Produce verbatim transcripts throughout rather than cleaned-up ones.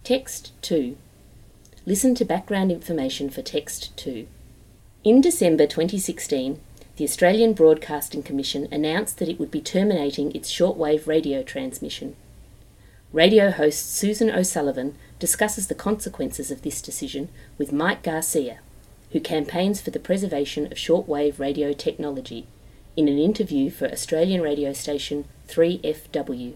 Text two. Listen to background information for Text two. In December twenty sixteen, the Australian Broadcasting Commission announced that it would be terminating its shortwave radio transmission. Radio host Susan O'Sullivan discusses the consequences of this decision with Mike Garcia, who campaigns for the preservation of shortwave radio technology, in an interview for Australian radio station three F W.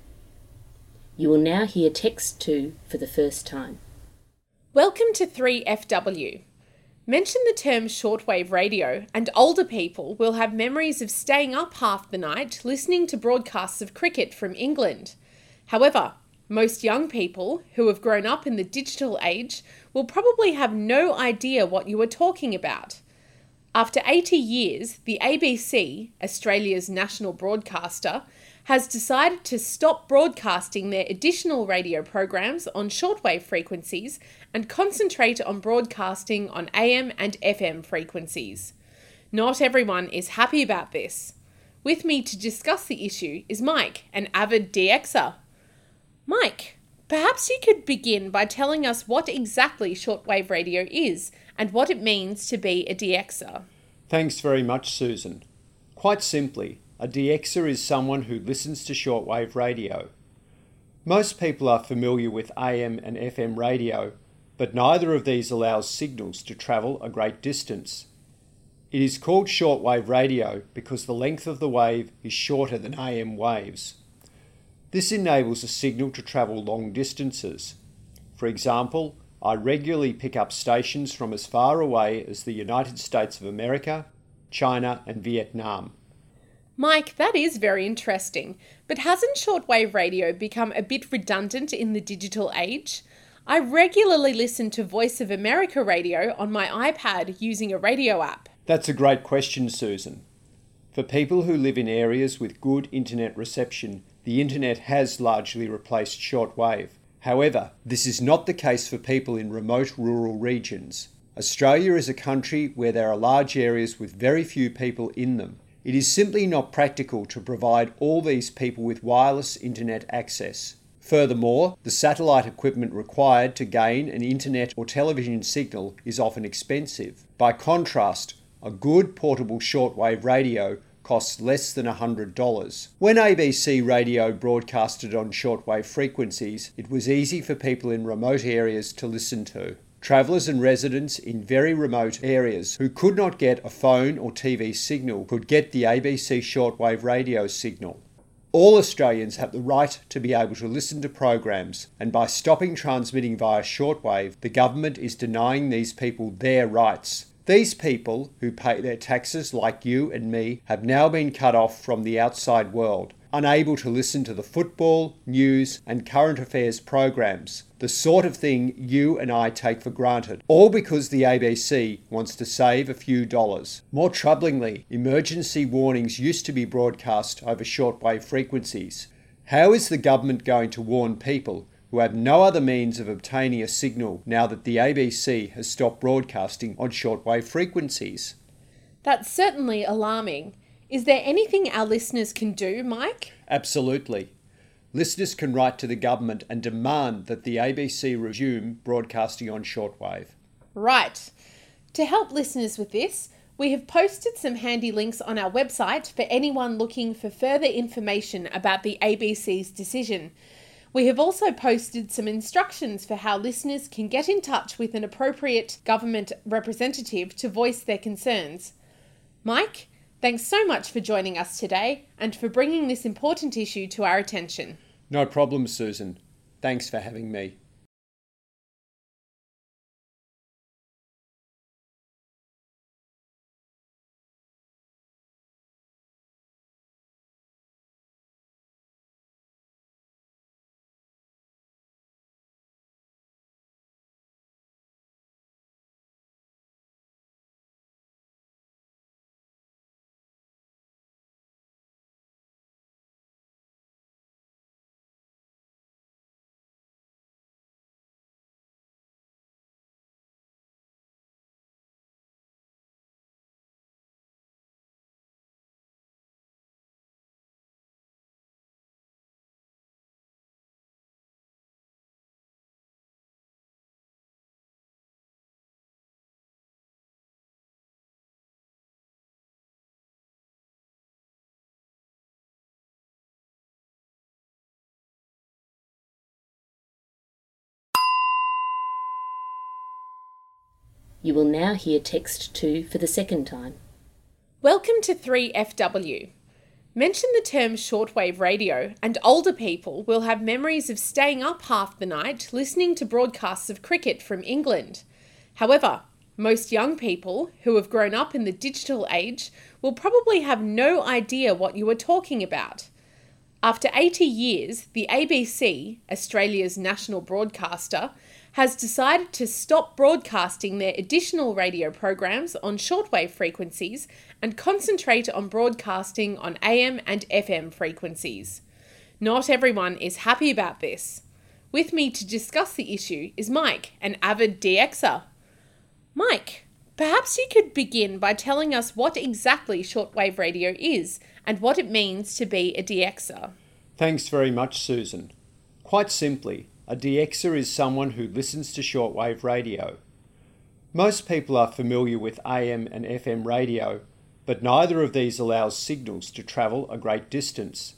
You will now hear Text two for the first time. Welcome to three F W. Mention the term shortwave radio and older people will have memories of staying up half the night listening to broadcasts of cricket from England. However, most young people who have grown up in the digital age will probably have no idea what you are talking about. After eighty years, the A B C, Australia's national broadcaster, has decided to stop broadcasting their additional radio programs on shortwave frequencies and concentrate on broadcasting on A M and F M frequencies. Not everyone is happy about this. With me to discuss the issue is Mike, an avid D Xer. Mike, perhaps you could begin by telling us what exactly shortwave radio is and what it means to be a D Xer. Thanks very much, Susan. Quite simply, a D Xer is someone who listens to shortwave radio. Most people are familiar with A M and F M radio, but neither of these allows signals to travel a great distance. It is called shortwave radio because the length of the wave is shorter than A M waves. This enables a signal to travel long distances. For example, I regularly pick up stations from as far away as the United States of America, China and Vietnam. Mike, that is very interesting, but hasn't shortwave radio become a bit redundant in the digital age? I regularly listen to Voice of America radio on my iPad using a radio app. That's a great question, Susan. For people who live in areas with good internet reception, the internet has largely replaced shortwave. However, this is not the case for people in remote rural regions. Australia is a country where there are large areas with very few people in them. It is simply not practical to provide all these people with wireless internet access. Furthermore, the satellite equipment required to gain an internet or television signal is often expensive. By contrast, a good portable shortwave radio costs less than one hundred dollars. When A B C radio broadcasted on shortwave frequencies, it was easy for people in remote areas to listen to. Travellers and residents in very remote areas who could not get a phone or T V signal could get the A B C shortwave radio signal. All Australians have the right to be able to listen to programs, and by stopping transmitting via shortwave, the government is denying these people their rights. These people, who pay their taxes like you and me, have now been cut off from the outside world, unable to listen to the football, news and current affairs programs, the sort of thing you and I take for granted, all because the A B C wants to save a few dollars. More troublingly, emergency warnings used to be broadcast over shortwave frequencies. How is the government going to warn people who have no other means of obtaining a signal now that the A B C has stopped broadcasting on shortwave frequencies? That's certainly alarming. Is there anything our listeners can do, Mike? Absolutely. Listeners can write to the government and demand that the A B C resume broadcasting on shortwave. Right. To help listeners with this, we have posted some handy links on our website for anyone looking for further information about the A B C's decision. We have also posted some instructions for how listeners can get in touch with an appropriate government representative to voice their concerns. Mike, thanks so much for joining us today and for bringing this important issue to our attention. No problem, Susan. Thanks for having me. You will now hear text two for the second time. Welcome to three F W. Mention the term shortwave radio, and older people will have memories of staying up half the night listening to broadcasts of cricket from England. However, most young people who have grown up in the digital age will probably have no idea what you are talking about. After eighty years, the A B C, Australia's national broadcaster, has decided to stop broadcasting their additional radio programs on shortwave frequencies and concentrate on broadcasting on A M and F M frequencies. Not everyone is happy about this. With me to discuss the issue is Mike, an avid D Xer. Mike, perhaps you could begin by telling us what exactly shortwave radio is and what it means to be a D Xer. Thanks very much, Susan. Quite simply, a D Xer is someone who listens to shortwave radio. Most people are familiar with A M and F M radio, but neither of these allows signals to travel a great distance.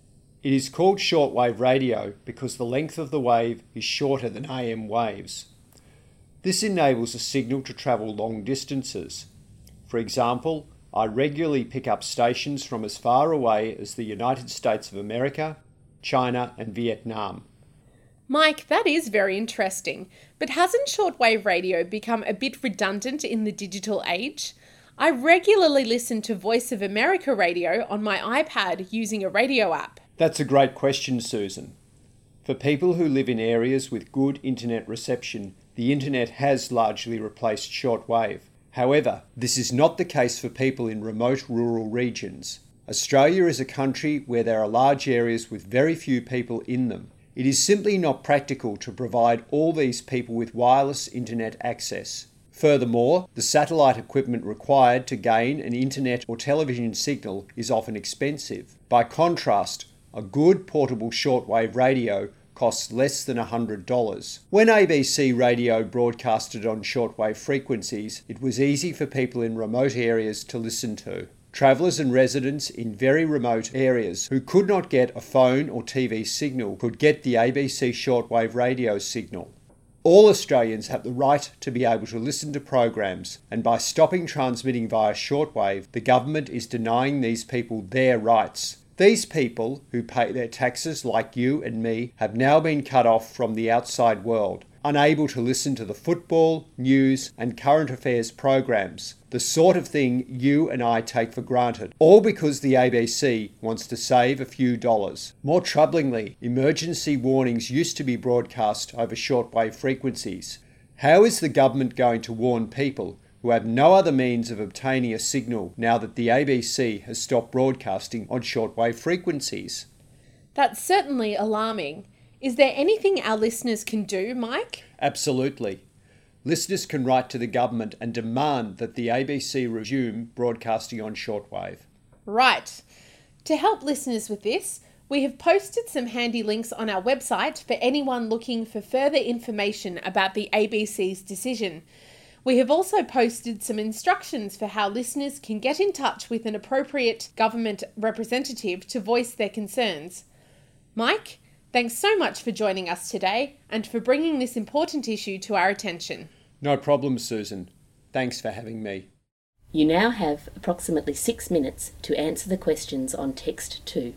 It is called shortwave radio because the length of the wave is shorter than A M waves. This enables a signal to travel long distances. For example, I regularly pick up stations from as far away as the United States of America, China and Vietnam. Mike, that is very interesting, but hasn't shortwave radio become a bit redundant in the digital age? I regularly listen to Voice of America radio on my iPad using a radio app. That's a great question, Susan. For people who live in areas with good internet reception, the internet has largely replaced shortwave. However, this is not the case for people in remote rural regions. Australia is a country where there are large areas with very few people in them. It is simply not practical to provide all these people with wireless internet access. Furthermore, the satellite equipment required to gain an internet or television signal is often expensive. By contrast, a good portable shortwave radio costs less than one hundred dollars. When A B C radio broadcasted on shortwave frequencies, it was easy for people in remote areas to listen to. Travellers and residents in very remote areas who could not get a phone or T V signal could get the A B C shortwave radio signal. All Australians have the right to be able to listen to programs, and by stopping transmitting via shortwave, the government is denying these people their rights. These people, who pay their taxes like you and me, have now been cut off from the outside world, unable to listen to the football, news and current affairs programs, the sort of thing you and I take for granted, all because the A B C wants to save a few dollars. More troublingly, emergency warnings used to be broadcast over shortwave frequencies. How is the government going to warn people who have no other means of obtaining a signal now that the A B C has stopped broadcasting on shortwave frequencies? That's certainly alarming. Is there anything our listeners can do, Mike? Absolutely. Listeners can write to the government and demand that the A B C resume broadcasting on shortwave. Right. To help listeners with this, we have posted some handy links on our website for anyone looking for further information about the A B C's decision. We have also posted some instructions for how listeners can get in touch with an appropriate government representative to voice their concerns. Mike, thanks so much for joining us today and for bringing this important issue to our attention. No problem, Susan. Thanks for having me. You now have approximately six minutes to answer the questions on text two.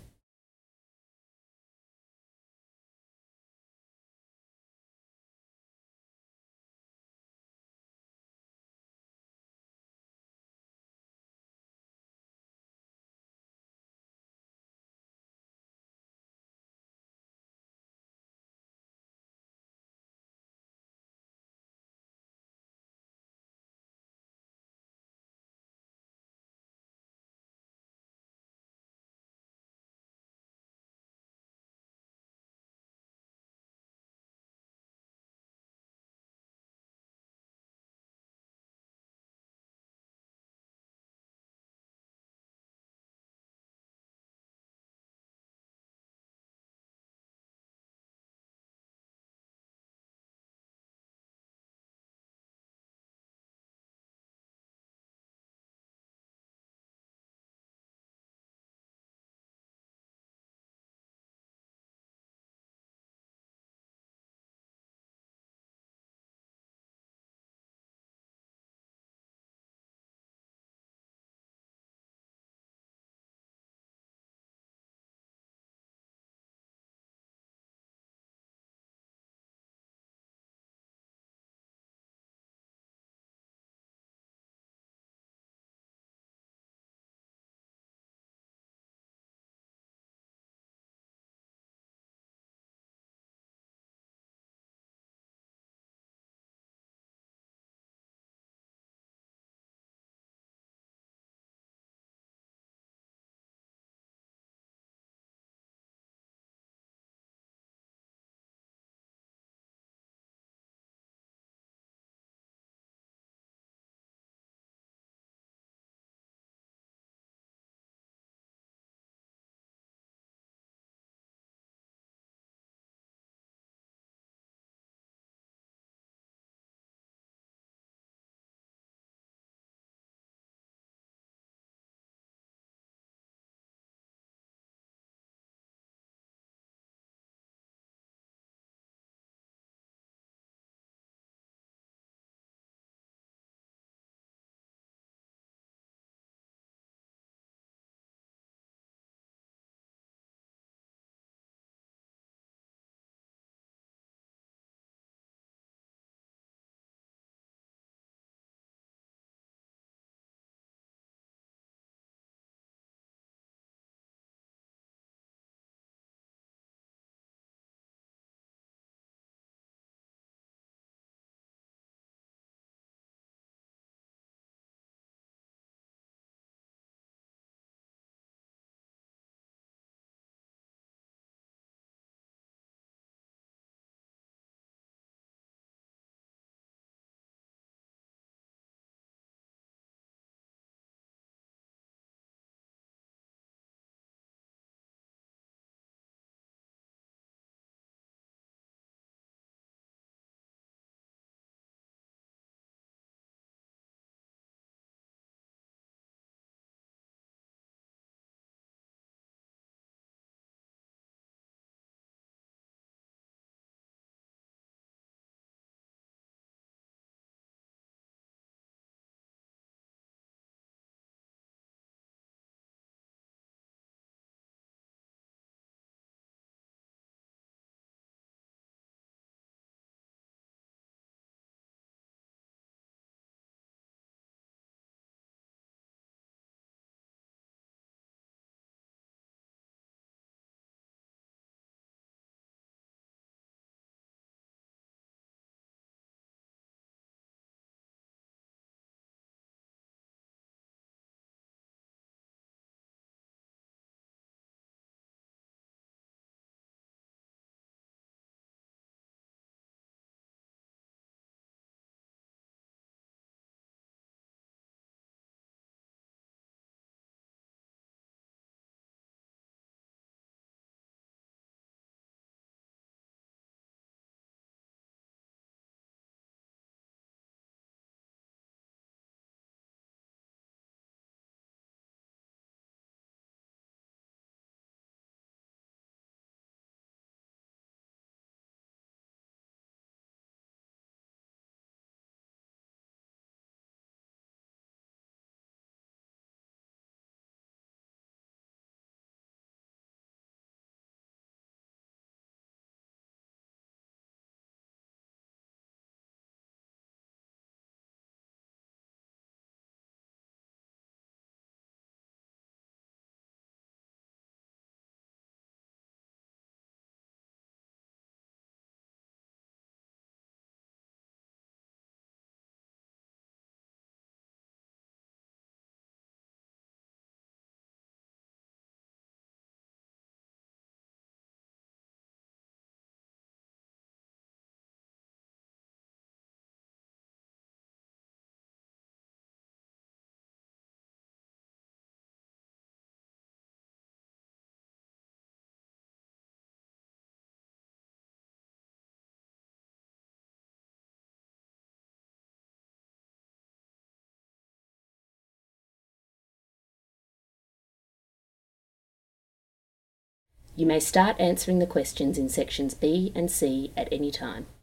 You may start answering the questions in sections B and C at any time.